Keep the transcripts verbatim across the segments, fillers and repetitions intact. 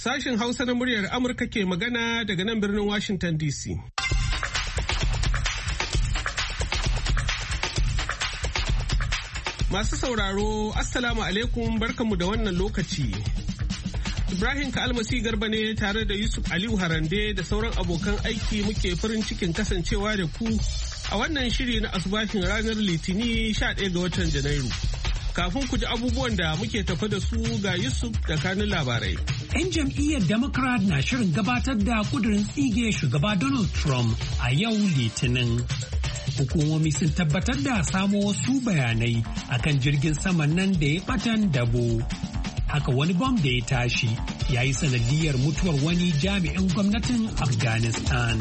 Sashen Hausa na muryar Amurka ke magana daga nan birnin Washington D C. Masu sauraro, Assalamu alaikum barkanmu da wannan lokaci. Ibrahim Ka'almasi Garba ne tare da Yusuf Aliyu Harande da sauran abokan aiki muke farin cikin kasancewa da ku a wannan shiri na asubahin ranar Litini sha ɗaya ga watan Janairu. Kafin ku ji abubuwan da muke tafa da su ga Yusuf da kanun labarai. 'Yan jam'iyyar Democrat na shirin gabatar da kudirin tsige shugaba Donald Trump a yau Litinin. Hukumomi sun tabbatar da samo wasu bayanai akan jirgin saman nan da ya batan dabo. Haka wani bom da ya tashi ya yi sanadiyar mutuwar wani jami'in gwamnatin Afghanistan.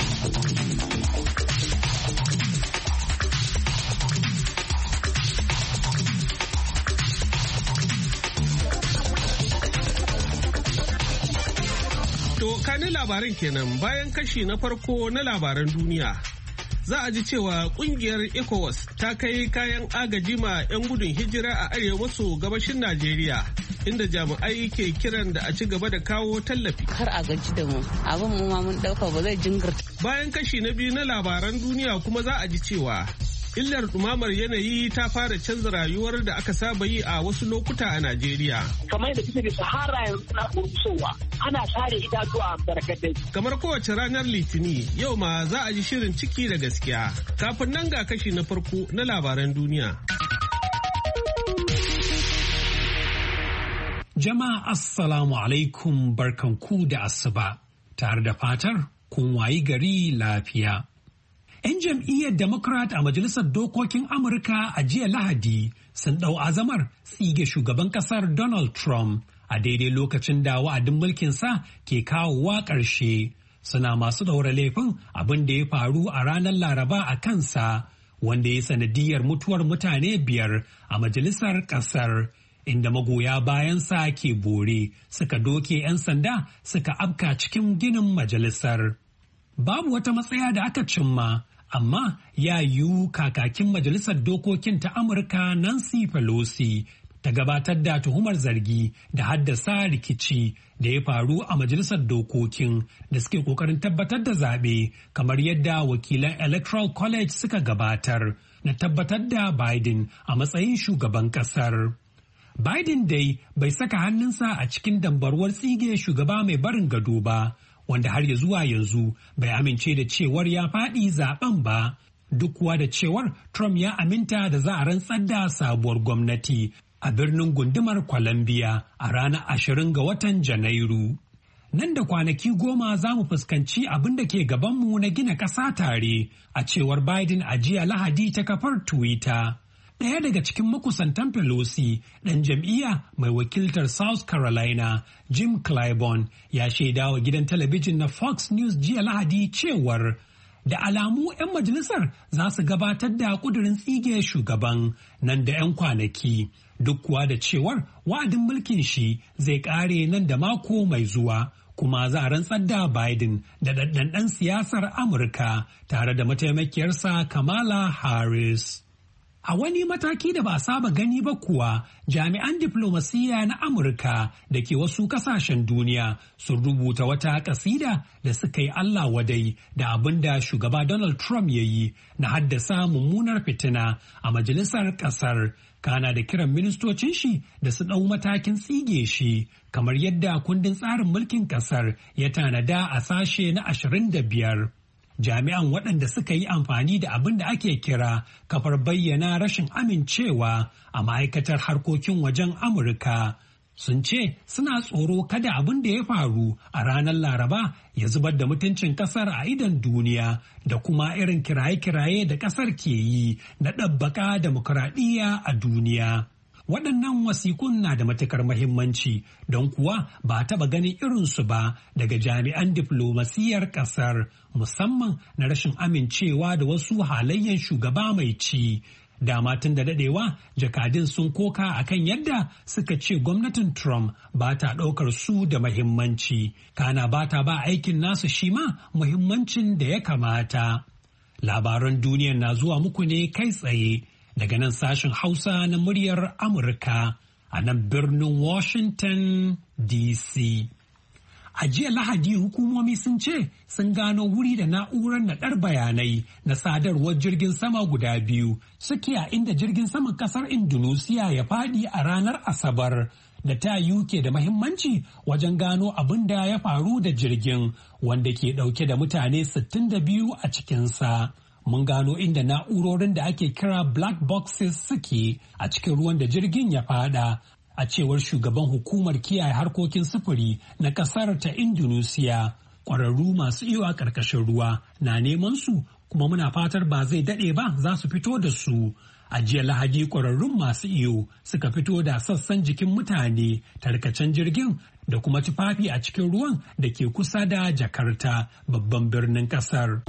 To kanin labaran kenan bayan kashi na farko na labaran duniya. Za a ji cewa kungiyar ECOWAS ta kai kayan agaji ma 'yan gudun hijira a arewa maso gabashin Najeriya, inda jami'ai ke kiran da a ci gaba da kawo tallafi. Kar a gaji da mu, abin mu ma mun dauka ba zai jingirta. Bayan kashi na biyu na labaran duniya kuma za a ji cewa illar dumamar yanayi ta fara canza rayuwar da aka saba yi a wasu lokuta a Najeriya. Kamar da kusa da Sahara yanzu na kurkusowa, ana sare itatuwa barkatai. Kamar kowace ranar Litini, yau ma za a ji shirin ciki da gaskiya. Kafin nan ga kashi na farko na labaran duniya. Jama'a Assalamu alaikum barkanku da asuba, tare da fatar kun wayi gari lafiya. 'Yan jam'iyyar Democrat a Majalisar Dokokin Amurka a jiya Lahadi sun ɗau azamar tsige shugaban ƙasar Donald Trump a daidai lokacin da wa'adin mulkinsa ke kawowa ƙarshe. Suna masu ɗaura laifin abin da ya faru a ranar Laraba a kansa, wanda ya sanadiyar mutuwar mutane biyar a majalisar ƙasar, inda magoya bayansa ke bore suka doke 'yan sanda suka afka cikin ginin majalisar. Babu wata matsaya da aka cimma, amma ya yiwu kakakin Majalisar Dokokin ta Amurka Nancy Pelosi ta gabatar da tuhumar zargi da haddasa rikici da ya faru a Majalisar Dokokin da suke kokarin tabbatar da zaɓe, kamar yadda wakilan Electoral College suka gabatar na tabbatar da Biden a matsayin shugaban ƙasar. Biden dai bai saka hannunsa a cikin dambarwar tsige shugaba mai barin gado ba, wanda har ya zuwa yanzu bai amince da cewar ya faɗi zaben ba, duk kuwa da cewar Trump ya aminta da za a rantsar da sabuwar gwamnati a birnin gundumar Columbia a ranar ashirin ga watan Janairu. Nan da kwanaki goma za mu fuskanci abin da ke gabanmu na gina ƙasa tare, a cewar Biden a jiya Lahadi ta kafar Twitter. Ɗaya daga cikin makusantan Pelosi, ɗan jam'iyya mai wakiltar South Carolina, Jim Clyburn, ya shaida wa gidan talabijin na Fox News jiya Lahadi cewar da alamu 'yan majalisar za su gabatar da ƙudurin tsige shugaban nan da 'yan kwanaki, duk kuwa da cewar wa'adin mulkin shi zai ƙare nan da mako mai zuwa. Kuma za a rantsar da Biden da ɗanɗan siyasar Amurka tare da mataimakiyarsa Kamala Harris. A wani mataki da ba a saba gani ba kuwa, jami'an diflomasiyya na Amurka da ke wasu kasashen duniya sun rubuta wata kasida da suka yi Allah wadai da abin da shugaba Donald Trump ya yi na haddasa mummunar fitina a majalisar ƙasar. Kana da kiran ministocin shi da su ɗau matakin tsige shi, kamar yadda kundin tsarin mulkin ƙasar ya tanada a sashe na ashirin da biyar. Jami'an waɗanda suka yi amfani da abin da ake kira kafar bayyana rashin amincewa a ma'aikatar harkokin wajen Amurka sun ce suna tsoro kada abin da ya faru a ranar Laraba ya zubar da mutuncin ƙasar a idon duniya da kuma irin kiraye-kiraye da ƙasar ke yi na ɗabbaka demokuraɗiyya a duniya. Waɗannan wasikun na da matukar mahimmanci don kuwa ba a taɓa ganin irinsu ba daga jami'an diflomasiyyar ƙasar, musamman na rashin amincewa da wasu halayen shugaba mai ci. Dama tun da daɗewa jakadun sun koka akan yadda suka ce gwamnatin Trump ba ta ɗaukar su da mahimmanci, kana ba ta ba aikin nasu shi ma muhimmancin da ya kamata. Labaran duniyar na zuwa muku ne kai tsaye daga nan sashen Hausa na muryar Amurka a nan birnin Washington D C. A jiya Lahadi hukumomi sun ce sun gano wuri da na'urar naɗar bayanai na sadarwar jirgin sama guda biyu suke a inda jirgin saman ƙasar Indonesia ya faɗi a ranar Asabar da ta yiwu ke da mahimmanci wajen gano abin da ya faru da jirgin wanda ke ɗauke da mutane sittin da biyu a cikinsa. Mun gano inda na'urorin da ake kira black boxes suke a cikin ruwan da jirgin ya faɗa. A cewar shugaban hukumar kiyaye harkokin sufuri na kasar ta Indonesia, ƙwararru masu iyo a ƙarƙashin ruwa na neman su kuma muna fatar ba zai daɗe ba za su fito da su. A jiya Lahadi ƙwararrun masu iyo suka fito da sassan jikin mutane, tarkacen jirgin da kuma tufafi a cikin ruwan da ke kusa da Jakarta, babban birnin ƙasar.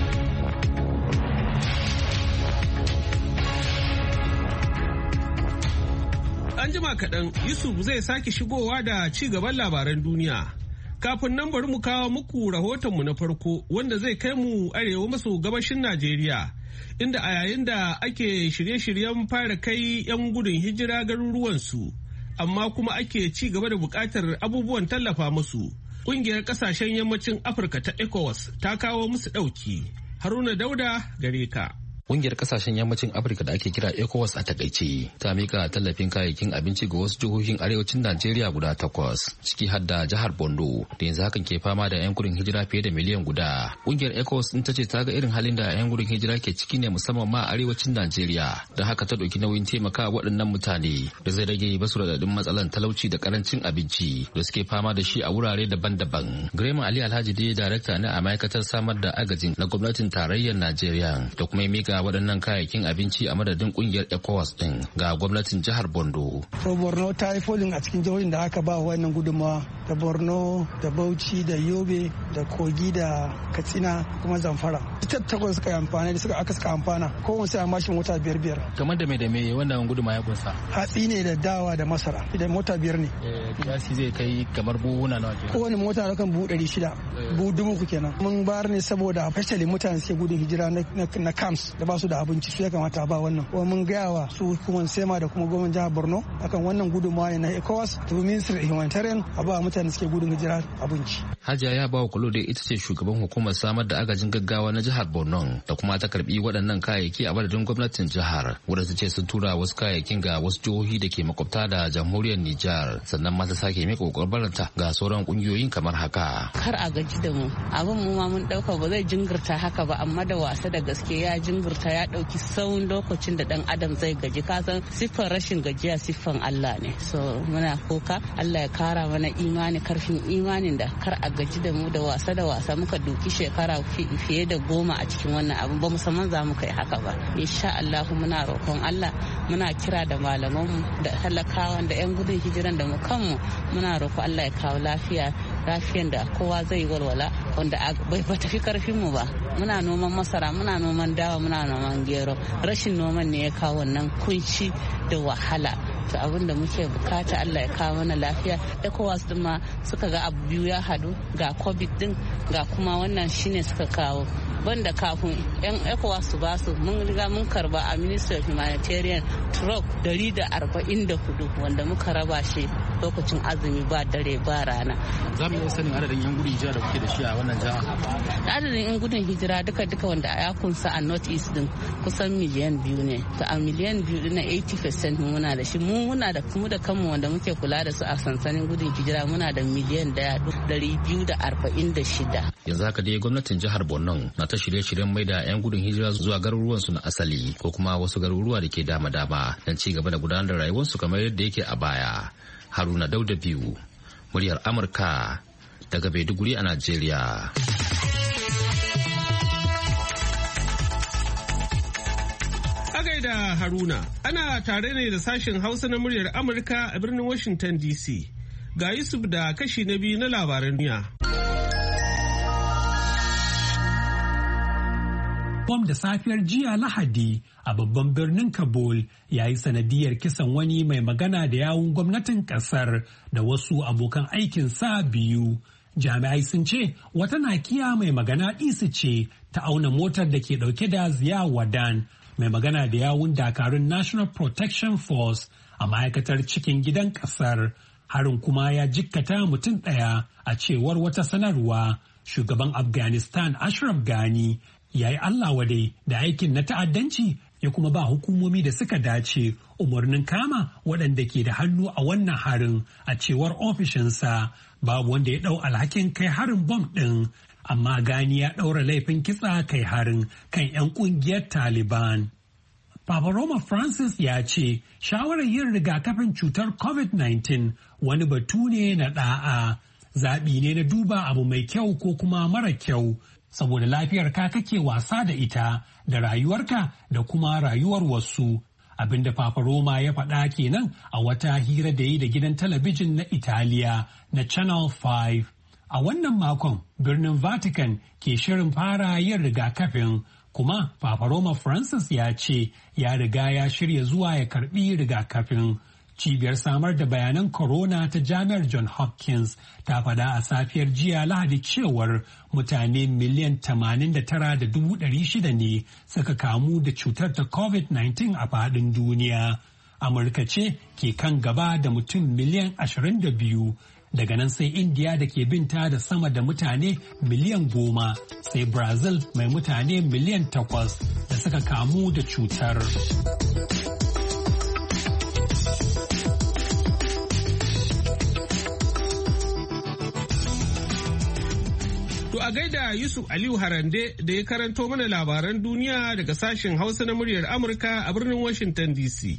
An jima kaɗan Yusuf zai sake shigowa da ci gaban labaran duniya. Kafin nan bari mu kawo muku rahotonmu na farko wanda zai kai mu arewa maso gabashin Najeriya. Inda a yayin da ake shirye-shiryen fara kai 'yan gudun hijira garuruwansu, amma kuma ake ci gaba da buƙatar abubuwan tallafa musu. Ƙungiyar ƙasashen yammacin Afirka ta ECOWAS ta kawo musu ɗauki. Haruna Dauda gare ka. Ƙungiyar kasashen yammacin Afirka da ake kira ECOWAS a takaice ta mika tallafin kayayyakin abinci ga wasu jihohin arewacin Najeriya guda takwas, ciki har da jihar Borno da yanzu hakan ke fama da 'yan gudun hijira fiye da miliyan guda. Ƙungiyar ECOWAS din ta ce ta ga irin halin da 'yan gudun hijira ke ciki ne musamman ma a arewacin Najeriya, don haka ta ɗauki nauyin taimaka waɗannan mutane da zai rage basu raɗaɗin matsalan talauci da karancin abinci da suke fama da shi a wurare daban-daban. Grema Ali Alhaji dai darakta ne a ma'aikatar samar da agajin na gwamnatin tarayyar Najeriya da kuma mika waɗannan kayayyakin abinci a madadin ƙungiyar ECOWAS ɗin ga gwamnatin jihar Bondo. So Borno ta yi folin a cikin jihohin da aka ba wannan gudunmawa, da Borno da Bauchi da Yobe da Kogi da Katsina kuma Zamfara. Ita takwas suka yi amfani da suka aka suka amfana kowane sai a mashin mota biyar biyar. Kamar da me da me wannan gudunmawa ya kunsa? Hatsi ne da dawa da masara da mota biyar ne. Gasi zai kai kamar buhuna nawa kenan? Kowane mota na kan buhu ɗari shida, buhu dubu ku kenan. Mun bayar ne saboda especially mutane suke gudun hijira na camps da ba su da abinci, su ya kamata a ba wannan. Kuma mun gaya wa su hukumar SEMA da kuma gwamnatin jihar Borno akan wannan gudunmawa ne na ECOWAS to Ministry Humanitarian a ba mutane suke gudun hijira abinci. Hajiya ya bawa kulo da ita ce shugaban hukumar samar da agajin gaggawa na jihar Borno da kuma ta karbi waɗannan kayayyaki a madadin gwamnatin jihar, wadda ta ce sun tura wasu kayayyakin ga wasu jihohi da ke makwabta da jamhuriyar Nijar, sannan ma ta sake mika kokarbaranta ga sauran kungiyoyin kamar haka. Kar a gaji da mu, abin mu ma mun dauka ba zai jingirta haka ba, amma da wasa da gaske ya jingirta, ya dauki tsawon lokacin da dan adam zai gaji. Ka san siffar rashin gajiya siffan Allah ne, so muna koka Allah ya kara mana imani, karfin imanin da kar a gaji da mu. Da wasa da wasa muka duki shekara fiye da goma a cikin wannan abu, ba musamman za mu kai haka ba. Insha Allah muna roƙon Allah, muna kira da malamanmu da talakawan da 'yan gudun hijiran da mu kanmu, muna roƙo Allah ya kawo lafiya, lafiyan da kowa zai walwala, wanda bai ba tafi karfin mu ba. Muna noman masara, muna noman dawa, muna noman gero. Rashin noman ne ya kawo wannan kunci da wahala. To abin da muke bukata Allah ya kawo mana lafiya. ECOWAS din ma suka ga abu biyu ya hadu, ga COVID din ga kuma wannan shine suka kawo. Banda kafin yan ECOWAS su basu, mun riga mun karba a Ministry of Humanitarian truck dari da arba'in da hudu wanda muka raba shi lokacin azumi ba dare ba rana. Za mu iya sanin adadin yan gudun hijira da kuke da shi a wannan jiha? Adadin yan gudun hijira duka duka wanda ya kunsa a North East din kusan miliyan biyu ne. To a miliyan biyu din na eighty percent muna da shi. Mu muna da kuma da kanmu wanda muke kula da su a sansanin gudun hijira muna da miliyan daya dari biyu da arba'in da shida. Yanzu haka dai gwamnatin jihar Borno na ta shirye-shiryen mai da 'yan gudun hijira zuwa garuruwansu na asali ko kuma wasu garuruwa da ke dama-dama don ci gaba da gudanar da rayuwarsu kamar yadda yake a baya. Haruna Dauda biyu, muryar Amurka daga Maiduguri a Najeriya. A gaida Haruna, ana tare ne da sashen Hausa na muryar Amurka a birnin Washington D C. Ga Yusuf da kashi na biyu na labaran duniya. Bom da safiyar jiya Lahadi a babban birnin Kabul ya yi sanadiyar kisan wani mai magana da yawun gwamnatin kasar da wasu abokan aikin sa biyu. Jami'ai sun ce wata nakiya mai magana ɗisi ce ta auna motar da ke ɗauke da Ziya Wadan, mai magana da yawun dakarun National Protection Force a ma'aikatar cikin gidan kasar. harin kuma ya jikkata mutum ɗaya a cewar wata sanarwa. Shugaban Afghanistan Ashraf Ghani ya yi Allah wadai da aikin na ta'addanci ya kuma ba hukumomi da suka dace umarnin kama waɗanda ke da hannu a wannan harin a cewar ofishinsa. Babu wanda ya ɗau alhakin kai harin bom ɗin, amma Ghani ya ɗaura laifin kitsa kai harin kan 'yan ƙungiyar Taliban. Papa Roma Francis ya ce shawarar yin rigakafin cutar covid nineteen wani batu ne na ɗa'a, zaɓi ne na duba abu mai kyau ko kuma mara kyau, saboda lafiyarka kake wasa da ita da rayuwarka da kuma rayuwar wasu. Abinda Papa Roma ya faɗa kenan a wata hira da yi da gidan talabijin na Italiya na Channel five. A wannan makon birnin Vatican ke shirin fara yin rigakafin, kuma Papa Roma Francis ya ce ya riga ya shirya zuwa ya karbi rigakafin. Cibiyar samar da bayanan corona ta Jami'ar John Hopkins ta faɗa a safiyar jiya Lahadi cewar mutane miliyan tamanin da tara da dubu ɗari shida ne suka kamu da cutar ta covid nineteen a faɗin duniya. Amurka ce ke kan gaba da mutum miliyan ashirin da biyu. Daga nan sai India da ke binta da sama da mutane miliyan goma, sai Brazil mai mutane miliyan takwas da suka kamu da cutar. To a gaida Yusuf Aliyu Harande da ya karanto mana labaran duniya daga sashen Hausa na muryar Amurka a birnin Washington D C.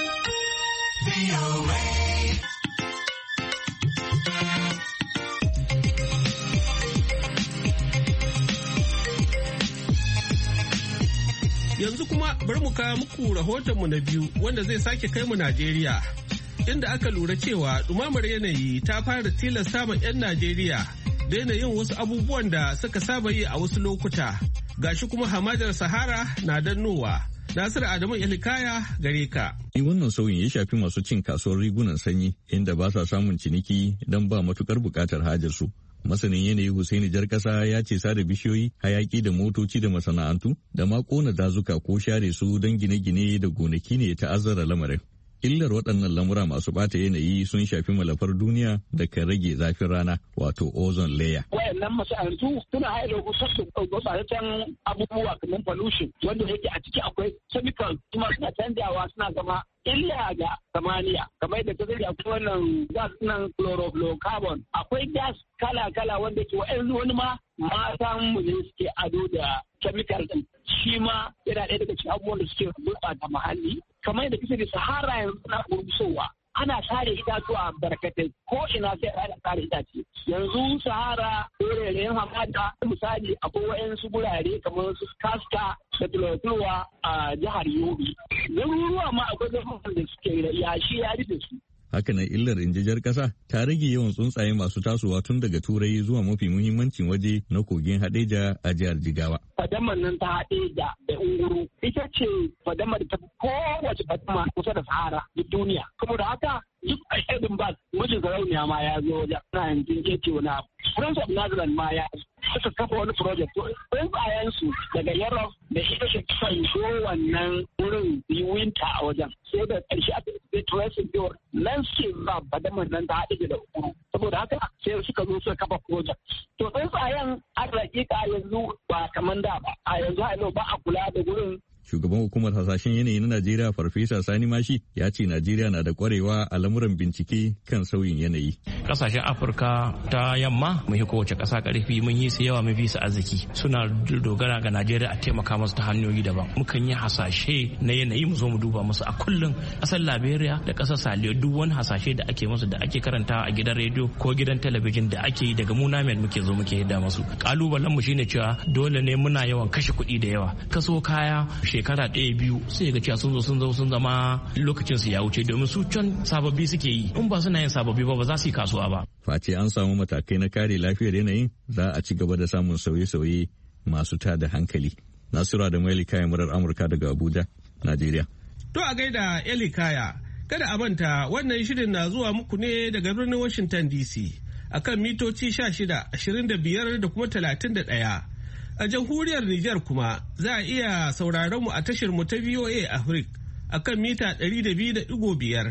Yanzu kuma bari mu kawo muku rahotonmu na biyu wanda zai sake kai mu Najeriya, inda aka lura cewa ɗumamar yanayi ta fara tilasta ma 'yan Najeriya daina yin wasu abubuwan da suka saba yi a wasu lokuta. Gashi kuma hamadar Sahara na dannowa. Nasiru Adamu Ilikaya gare ka. Wannan sauyin ya shafi masu cin kasuwar rigunan sanyi inda ba sa samun ciniki don ba matukar bukatar hajarsu. Masanin yanayi Hussaini Jarkasa ya ce sare bishiyoyi, hayaki da motoci da masana'antu da ma kona dazuka ko share su don gine-gine da gonaki ne ta ta'azzara lamarin. Illar waɗannan lamura masu ɓata yanayi sun shafi malafar duniya da kan rage zafin rana wato ozone layer. Wayannan masana'antu suna haɗa kusa gurɓataccen abubuwa kamar pollution wanda yake a ciki akwai chemical kuma suna canjawa suna zama illa ga samaniya kamar yadda ta zai akwai wannan gas nan chlorofluorocarbon akwai gas kala-kala wanda ke wa'yanzu wani ma matan mu ne suke ado da chemical din shi ma yana ɗaya daga cikin abubuwan da suke gurɓata muhalli kamar yadda kisa da sahara yanzu na gurgusowa ana sare itatuwa barkatai ko ina sai ana sare itace yanzu sahara wuraren hamada misali akwai wa'yansu gurare kamar su kaska da tulatuwa a jihar yobe garuruwa ma akwai garuruwan da suke yashi ya rufe su. Hakanan illar injijar ƙasa ta rage yawan tsuntsaye masu tasowa tun daga turai zuwa mafi muhimmancin waje na kogin Hadeja a jihar Jigawa. Fadamar nan ta Hadeja da Unguru ita ce fadamar da ta kowace fadama kusa da Sahara da duniya. Saboda haka duk a Edinburgh mijin sarauniya ma ya zo wajen na yanzu ke ce wani abu. Prince of Netherlands ma ya suka kafa wani project. Tsuntsayensu daga Europe da ita ce kan zo wannan wurin yi winter a wajen. Sai da ƙarshe aka yi tracing pure nan suke ba fadamar nan ta haɗe da Unguru. Saboda haka sai suka zo suka kafa project. To tsuntsayen an rakika yanzu ba kamar da ba. A yanzu a ba a kula da wurin. Shugaban hukumar hasashen yanayi na Najeriya Farfesa Sani Mashi ya ce Najeriya na da kwarewa a lamuran bincike kan sauyin yanayi. Kasashen Afirka ta yamma mun yi kowace ƙasa ƙarfi mun yi su yawa mun fi su arziki suna dogara ga Najeriya a taimaka musu ta hanyoyi daban. Mukan yi hasashe na yanayi mu zo mu duba musu a kullum. Ƙasar Liberia da ƙasar Saliyo duk wani hasashe da ake musu da ake karantawa a gidan rediyo ko gidan talabijin da ake yi daga mu namen muke zo muke hidda musu. Kalubalen mu shine cewa dole ne muna yawan kashe kuɗi da yawa. Kaso kaya shekara ɗaya biyu sai ga cewa sun zo sun zo sun zama lokacin su ya wuce domin su can sababbi suke yi in ba suna yin sababbi ba ba za su yi kasuwa ba. Face an samu matakai na kare lafiyar yanayin za a ci gaba da samun sauye-sauye masu tada hankali. Nasiru da Maili Kaya murar Amurka daga Abuja, Najeriya. To a gaida Eli Kaya, kada a manta wannan shirin na zuwa muku ne daga birnin Washington D C akan mitoci sha shida, ashirin da biyar da kuma talatin da ɗaya. A jamhuriyar Nijar kuma za a iya sauraron mu a tashar mu ta V O A Africa a kan mita ɗari da biyu da ɗigo biyar.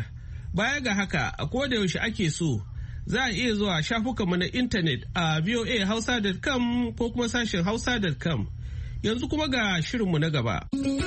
Baya ga haka a koda yaushe ake so za a iya zuwa shafukanmu na intanet a voa hausa dot com ko kuma sashen hausa dot com. Yanzu kuma ga shirinmu na gaba.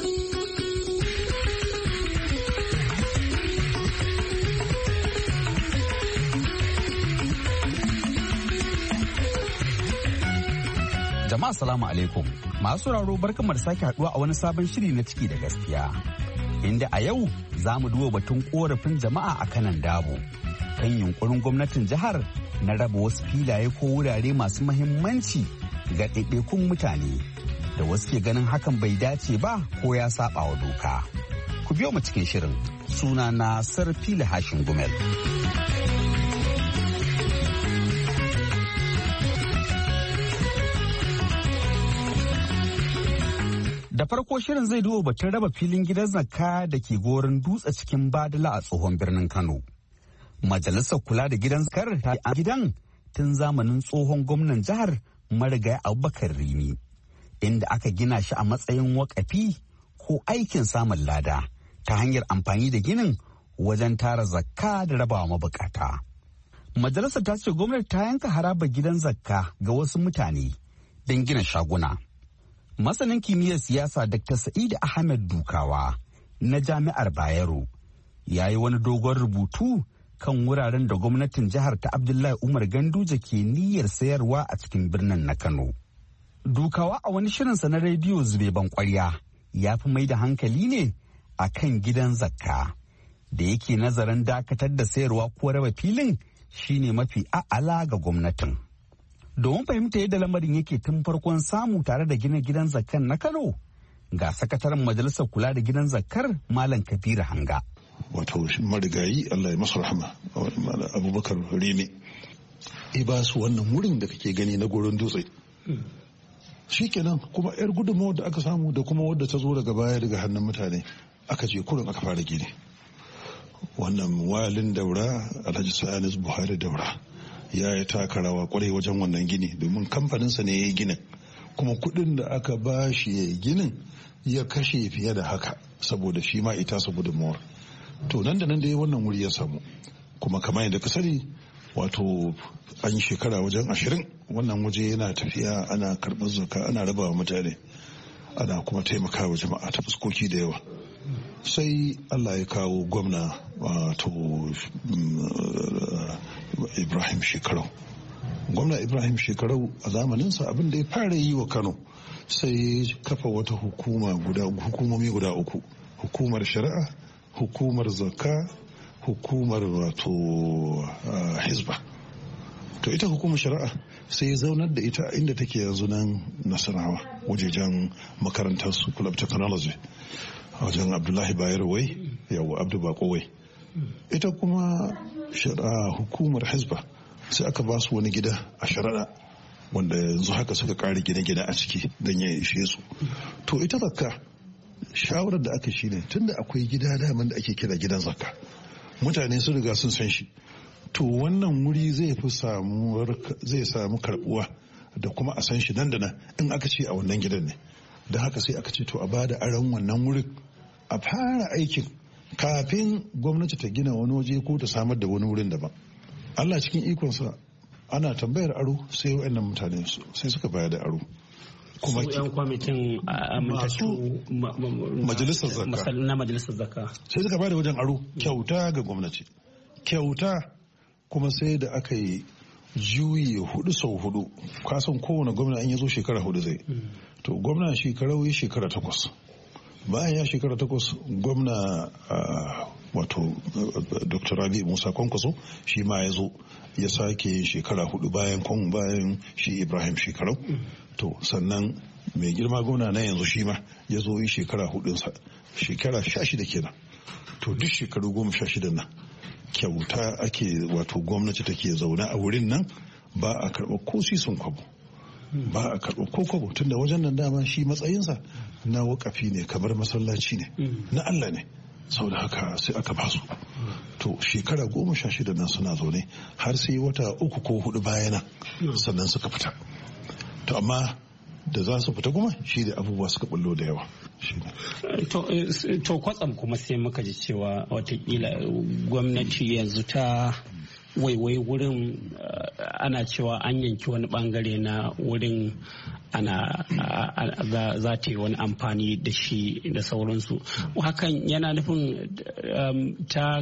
Jama'a salamu alaikum. Masu sauraro barkanmu da sake haduwa a wani sabon shiri na ciki da gaskiya. Inda a yau za mu duba batun korafin jama'a a kanan dabo kan yunkurin gwamnatin jihar na raba wasu filaye ko wurare masu mahimmanci ga ɗaiɗaikun mutane da wasu ke ganin hakan bai dace ba ko ya saba wa doka. Ku biyo mu cikin shirin. Suna na Sarfila Hashin Gumel. Da farko shirin zai duba batun raba filin gidan zakka da ke gorin dutse cikin Badala a tsohon birnin Kano. Majalisar kula da gidan zakkar ta a gidan tun zamanin tsohon gwamnan jihar Marigayi Abubakar Rimi, inda aka gina shi a matsayin wakafi ko aikin samun lada ta hanyar amfani da ginin wajen tara zakka da rabawa mabukata. Majalisar ta ce gwamnati ta yanka harabar gidan zakka ga wasu mutane don gina shaguna. Masanin kimiyyar siyasa Doctor Sa'id Ahmed Dukawa na Jami'ar Bayero ya yi wani dogon rubutu kan wuraren da gwamnatin jihar ta Abdullahi Umar Ganduje ke niyyar sayarwa a cikin birnin na Kano. Dukawa a wani shirinsa na rediyo Zube Bankwarya ya fi mai da hankali ne a kan gidan zakka da yake nazarin dakatar da sayarwa ko raba filin shine mafi a'ala ga gwamnatin. Domin fahimta yadda lamarin yake tun farkon samu tare da gina gidan zakkar na Kano, ga sakataren majalisar kula da gidan zakkar Malam Kabiru Hanga. Wato marigayi Allah ya masa rahama Abubakar Rimi i ba su wannan wurin da kake gani na goron dutse. Shikenan kuma yar gudunmawar da aka samu da kuma wadda ta zo daga baya daga hannun mutane aka je kurin aka fara gini. Wannan walin daura Alhaji Sa'anis Buhari daura ya yi taka rawa kwarai wajen wannan gini domin kamfaninsa ne ya yi ginin, kuma kudin da aka ba shi ya yi ginin ya kashe fiye da haka saboda shi ma ita su gudunmawar. To nan da nan da ya wannan wuri ya samu, kuma kamar yadda ka sani wato an yi shekara wajen ashirin wannan waje yana tafiya ana karɓar zaka ana raba wa mutane ana kuma taimaka wa jama'a ta fuskoki da yawa. Sai Allah ya kawo gwamna wato Ibrahim Shekarau. Gwamna Ibrahim Shekarau a zamaninsa abin da ya fara yi wa Kano sai kafa wata hukuma guda hukumomi guda uku: hukumar shari'a, hukumar zakka, hukumar wato hizba. To ita hukumar shari'a sai ya zaunar da ita inda take yanzu nan Nasarawa wajejen makarantar School of Technology wajen Abdullahi Bayero wai yawa Abdu Bako wai. Ita kuma shari'a hukumar hizba sai aka ba su wani gida a shari'a wanda yanzu haka suka kare gine-gine a ciki don ya ishe su. To ita zakka shawarar da aka shi ne tunda akwai gida daman da ake kira gidan zakka, mutane sun riga sun san shi, to wannan wuri zai fi samu zai samu karbuwa da kuma a san shi nan da nan in aka ce a wannan gidan ne. Da haka sai aka ce to a bada aron wannan wurin a fara aikin kafin gwamnati ta gina wani waje ko ta samar da wani wurin daban. Allah cikin ikonsa ana tambayar aro sai wayannan mutane sai suka bayar da aro. Kuma yan kwamitin masu majalisar zakka na majalisar zakka sai suka bayar da wajen aro kyauta ga gwamnati, kyauta. Kuma sai da aka yi juyi hudu sau hudu, kasan kowane gwamna an yazo shekara hudu zai. To gwamna shekarau ya shekara takwas, bayan ya shekara takwas gwamna wato Dr. Rabi Musa Kwankwaso shi ma ya zo ya sake shekara hudu bayan kwan bayan shi Ibrahim Shekarau. To sannan mai girma gwamna na yanzu shi ma ya zo yi shekara hudunsa, shekara sha shida kenan. To duk shekaru goma sha shida nan kyauta ake wato gwamnati take zaune a wurin nan, ba a karɓar ko sisun kwabo, ba a karɓar ko kwabo, tunda wajen nan dama shi matsayinsa na wakafi ne kamar masallaci ne na Allah ne, saboda haka sai aka basu. To shekara goma sha shida nan suna zaune har sai wata uku ko hudu bayana sannan suka fita. To amma da za su fita kuma shi da abubuwa suka bullo da yawa. To kwatsam kuma sai muka ji cewa watakila gwamnati yanzu ta waiwai wurin ana cewa an yanki wani bangare na wurin ana za ta yi wani amfani da shi da sauransu. Hakan yana nufin ta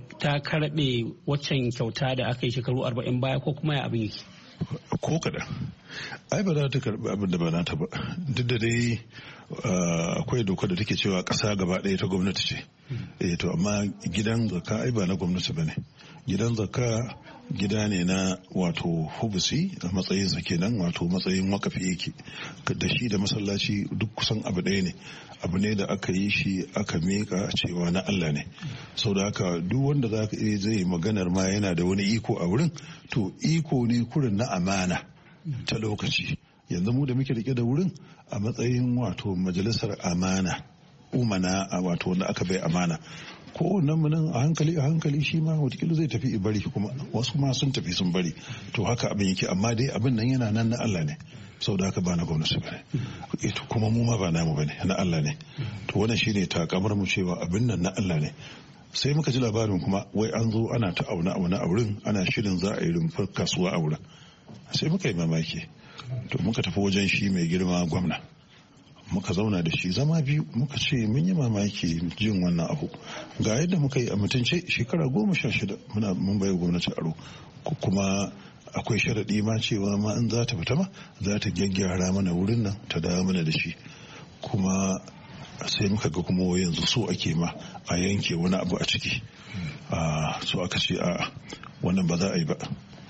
karbe waccan kyauta da aka yi shekaru arba'in baya ko kuma ya abin yake? Ko kaɗan. Ai ba za ta karbi abin da ba nata ba, duk da dai akwai doka da take cewa ƙasa gaba ɗaya ta gwamnati ce. Eh to amma gidan zakka ai ba na gwamnati ba ne. Gidan zakka gida ne na wato hubusi a matsayin sa kenan, wato matsayin wakafi yake da shi da masallaci duk kusan abu ɗaya ne. Abu ne da aka yi shi aka miƙa cewa na Allah ne. Sau da haka duk wanda za ka iya zai maganar ma yana da wani iko a wurin, to iko ne kurin na amana ta lokaci. Yanzu mu da muke rike da wurin a matsayin wato majalisar amana umana a wato wanda aka bai amana, ko nan nan a hankali a hankali shi ma watakila zai tafi bari, kuma wasu ma sun tafi sun bari. To haka abin yake, amma dai abin nan yana nan na Allah ne. Sau da haka ba na gwamnati ba ne, kuma mu ma ba namu ba ne, na Allah ne. To wannan shine takamar mu cewa abin nan na Allah ne. Sai muka ji labarin kuma wai an zo ana ta auna auna a wurin, ana shirin za a yi rumfar kasuwa a wurin. Sai muka yi mamaki, to muka tafi wajen shi mai girma gwamna, muka zauna da shi zama biyu, muka ce mun yi mamaki jin wannan abu. Ga yadda muka yi a mutunce shekara goma sha shida muna mun bai gwamnati aro, kuma akwai sharaɗi ma cewa ma in za ta fita ma za ta gyaggyara mana wurin nan ta dawo mana da shi. Kuma sai muka ga kuma yanzu so ake ma a yanke wani abu a ciki. So aka ce a wannan ba za a yi ba.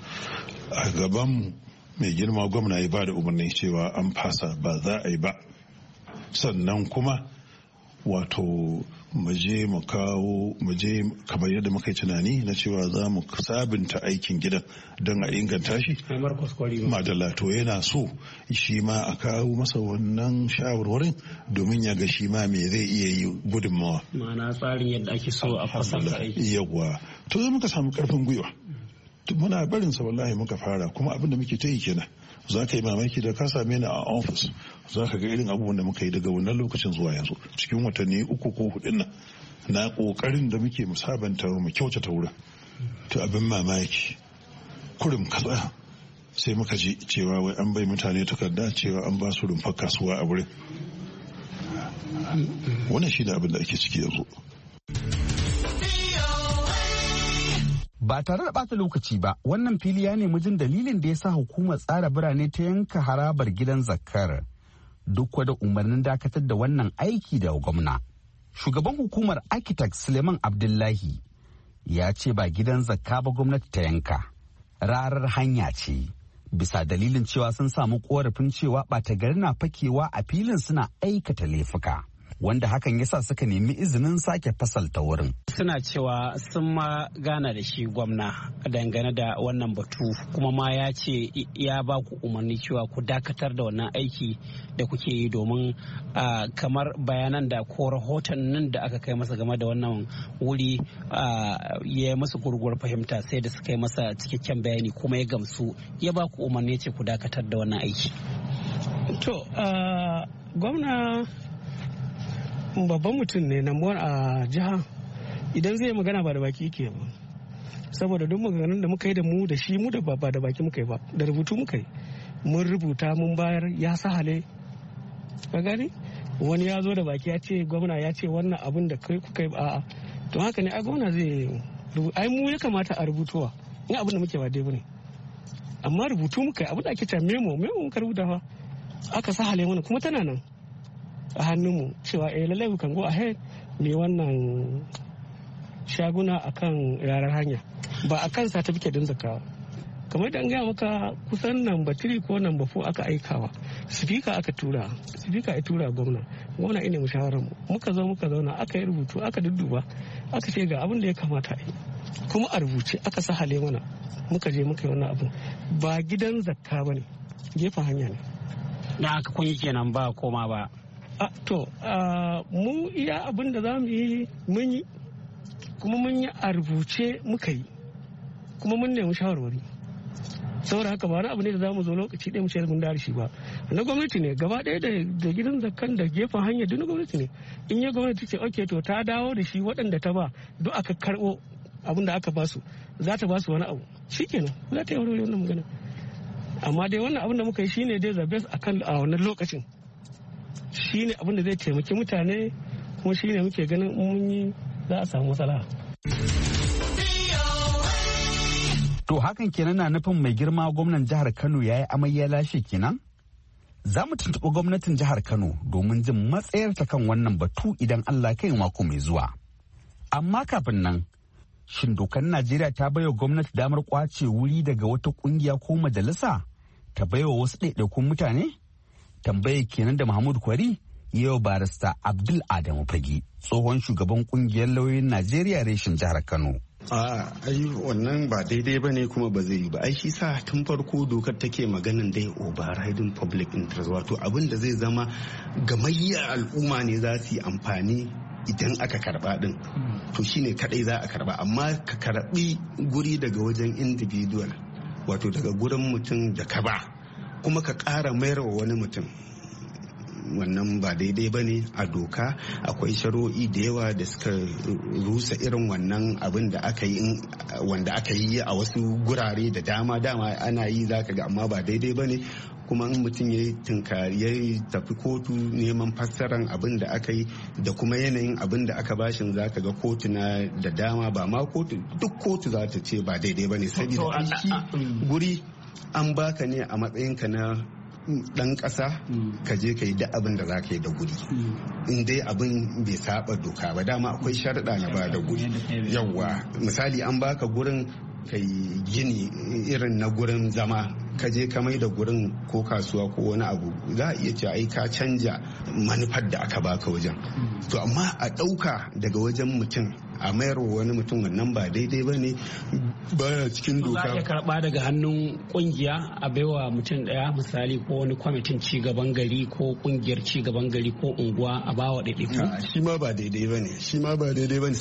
A gaban mai girma gwamna ya ba da umarni cewa an fasa, ba za a yi ba. Sannan kuma wato muje mu kawo muje kamar yadda muka yi tunani na cewa za mu sabunta aikin gidan don a inganta shi. Madalla to yana so shi ma a kawo masa wannan shawarwarin domin ya ga shi ma me zai iya yi gudunmawa. Ma'ana tsarin yadda ake so a fasanta aiki. Yawwa to zai muka samu karfin gwiwa. Muna barin sa wallahi muka fara, kuma abin da muke ta yi kenan. Za ka yi mamaki da ka same ni a ofis, za ka ga irin abubuwan da muka yi daga wannan lokacin zuwa yanzu cikin watanni uku ko hudun nan, na kokarin da muke musabanta mu kyautata wurin. To abin mamaki kurum katsa sai muka ji cewa wai an bai mutane takarda cewa an ba su rumfar kasuwa a wurin. Wannan shi ne abin da ake ciki yanzu. Ba tare da bata lokaci ba, wannan fili ya nemi jin dalilin da ya sa hukumar tsara birane ta yanka harabar gidan zakkar duk da umarnin dakatar da wannan aiki da gwamna. Shugaban hukumar Architect Suleiman Abdullahi ya ce ba gidan zakka ba gwamnati ta yanka, rarar hanya ce, bisa dalilin cewa sun samu korafin cewa ɓata gari na fakewa a filin suna aikata laifuka. Wanda hakan yasa suka nemi izinin sake fasalta wurin. Suna cewa sun ma gana da shi gwamna dangane da wannan batu, kuma ma ya ce ya ba ku umarni cewa ku dakatar da wannan aiki da kuke yi domin kamar bayanan da ko rahoton nan da aka kai masa game da wannan wuri ya yi masa gurguwar fahimta, sai da suka yi masa cikakken bayani kuma ya gamsu, ya ba ku umarni ce ku dakatar da wannan aiki. To gwamna babban mutum ne na a jiha, idan zai magana ba da baki yake ba, saboda duk maganganun da muka yi da mu da shi mu da ba da baki muka yi ba, da rubutu muka yi, mun rubuta mun bayar, ya sahale. Ka gani wani ya zo da baki ya ce gwamna ya ce wannan abin da kai kuka yi ba, to haka ne ai gwamna zai, ai mu ya kamata a rubutuwa in abin da muke ba dai bane, amma rubutu muka yi, abin da ake cewa memo memo muka rubuta fa aka sahale mana, kuma tana nan a hannunmu cewa eh lallai we can go ahead me wannan shaguna akan yarar hanya, ba akan certificate din zakawa. Kamar da an gaya maka kusan namba three ko namba four aka aikawa, speaker aka tura, speaker ya tura gwamna, gwamna ina mushawarar mu, muka zo muka zauna aka yi rubutu aka dudduba aka ce ga abin da ya kamata yi, kuma a rubuce aka sahale mana, muka je muka yi wannan abin. Ba gidan zakka bane, gefen hanya ne. Na aka kunyi kenan ba koma ba. To, mu iya abin da za mu yi mun yi, kuma mun yi a rubuce muka yi, kuma mun nemi shawarwari. saboda haka ba wani abu ne da za mu zo lokaci ɗaya mu ce mun da shi ba na gwamnati ne gaba ɗaya da gidan zakkan da gefen hanya duk na gwamnati ne in ya gwamnati ce ok to ta dawo da shi waɗanda ta ba duk aka karɓo abin da aka basu za ta basu wani abu shikenan za ta yi wani wannan magana amma dai wannan abin da muka yi shine dai the best akan a wannan lokacin shine abin da zai taimaki mutane kuma shine muke ganin mun yi za a samu matsala. To hakan kenan na nufin mai girma gwamnan jihar Kano ya yi amai ya lashe kenan? Za mu tuntuɓi gwamnatin jihar Kano domin jin matsayarta kan wannan batu idan Allah kai mako mai zuwa. Amma kafin nan, shin dokar Najeriya ta baiwa gwamnati damar kwace wuri daga wata kungiya ko majalisa ta baiwa wasu ɗaiɗaikun mutane? Tambayar kenan da Mahmud Kwari yau barista Abdul Adamu Fage, tsohon shugaban kungiyar lauyoyin Najeriya reshen jihar Kano. a ai wannan ba daidai ba ne kuma ba zai yi ba ai shi sa tun farko dokar take maganin dai overriding public interest wato abin da zai zama gamayyar al'umma ne za su yi amfani idan aka karba din to shine kadai za a karba amma ka karbi guri daga wajen individual wato daga gurin mutum da ka ba kuma ka kara mayar wa wani mutum wannan ba daidai ba ne a doka akwai shari'o'i da yawa da suka rusa irin wannan abin da aka yi wanda aka yi a wasu gurare da dama dama ana yi zaka ga amma ba daidai ba ne kuma in mutum ya tunkari ya tafi kotu neman fassaran abin da aka yi da kuma yanayin abin da aka bashin zaka ga kotu na da dama ba ma kotu duk kotu za ta ce ba daidai ba ne saboda shi guri an baka ne a matsayinka na dan kasa ka je ka yi da abin da za ka yi da guri in dai abin bai saba doka ba dama akwai sharaɗa na ba da guri yawwa misali an baka gurin ka yi gini irin na gurin zama ka je ka mai da gurin ko kasuwa ko wani abu za a iya ce ai ka canja manufar da aka baka wajen to amma a ɗauka daga wajen mutum a mayar wa wani mutum wannan ba daidai ba ne baya cikin doka. Za a iya karɓa daga hannun kungiya a baiwa mutum ɗaya misali ko wani kwamitin cigaban gari ko kungiyar cigaban gari ko unguwa a bawa ɗaiɗaiku. Shi ma ba daidai ba ne shi ma ba daidai ba ne.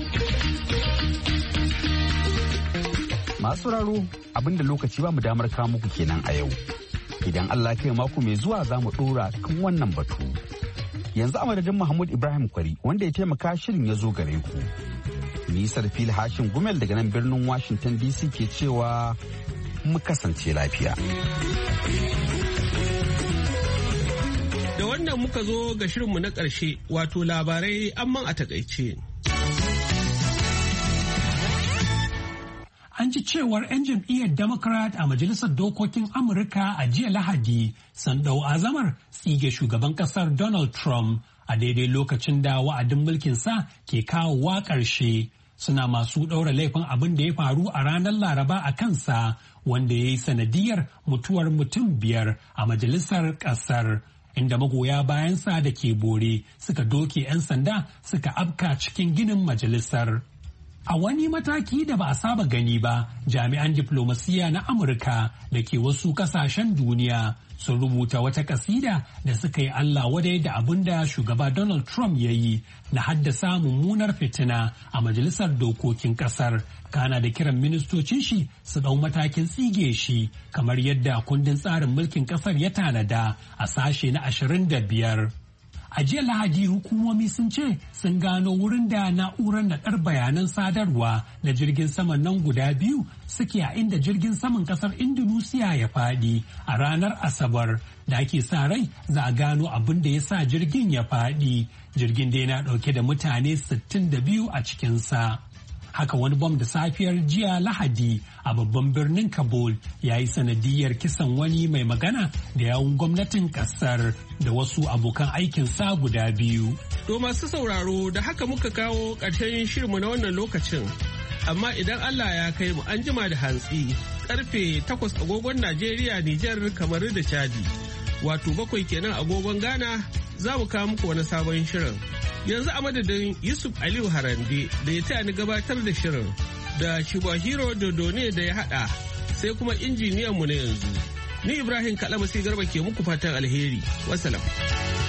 Masu raro abinda lokaci ba mu damar kawo muku kenan a yau. Idan Allah kai mako mai zuwa za mu ɗora kan wannan batu. Yanzu a madadin Mahmud Ibrahim Kwari wanda ya taimaka shirin ya zo gare ku. Nisar fil hashin gumel daga nan birnin Washington D C ke cewa mu kasance lafiya. Da wannan muka zo ga shirinmu na ƙarshe wato labarai amman a takaice. An ji cewar 'yan jam'iyyar Democrat a Majalisar Dokokin Amurka a jiya Lahadi sun ɗau azamar tsige shugaban ƙasar Donald Trump a daidai lokacin da wa'adin mulkinsa ke kawowa ƙarshe. Suna masu ɗaura laifin abin da ya faru a ranar Laraba a kansa wanda ya yi sanadiyar mutuwar mutum biyar a majalisar ƙasar. Inda magoya bayansa da ke bore suka doke 'yan sanda suka afka cikin ginin majalisar. A wani mataki da ba a saba gani ba, jami'an diplomasiya na Amurka da ke wasu kasashen duniya sun rubuta wata kasida da suka yi Allah wadai da abin da shugaba Donald Trump ya yi na haddasa mummunar fitina a majalisar dokokin kasar. Kana da kiran ministocin shi su ɗau matakin tsige shi kamar yadda kundin tsarin mulkin kasar ya tanada a sashe na ashirin da biyar. A jiya Lahadi hukumomi sun ce sun gano wurin da na'urar naɗar bayanan sadarwa na jirgin saman nan guda biyu suke a inda jirgin saman ƙasar Indonesia ya faɗi a ranar Asabar da ake sa rai za a gano abin da ya sa jirgin ya faɗi. Jirgin da yana ɗauke da mutane sittin da biyu a cikinsa. Haka wani bom da safiyar jiya Lahadi a babban birnin Kabul ya yi sanadiyar kisan wani mai magana da yawun gwamnatin kasar da wasu abokan aikinsa guda biyu. To masu sauraro da haka muka kawo ƙarshen shirinmu na wannan lokacin. Amma idan Allah ya kai mu an jima da hantsi karfe takwas agogon Najeriya, Nijar, Kamaru da Chadi. Wato bakwai kenan agogon Ghana za mu kawo muku wani sabon shirin. Yanzu a madadin Yusuf Aliyu Harande da ya taya ni gabatar da shirin da Shibahiro Dodone da ya haɗa sai kuma injiniyan mu na yanzu. Ni Ibrahim Kalamasi Garba ke muku fatan alheri. Wassalam.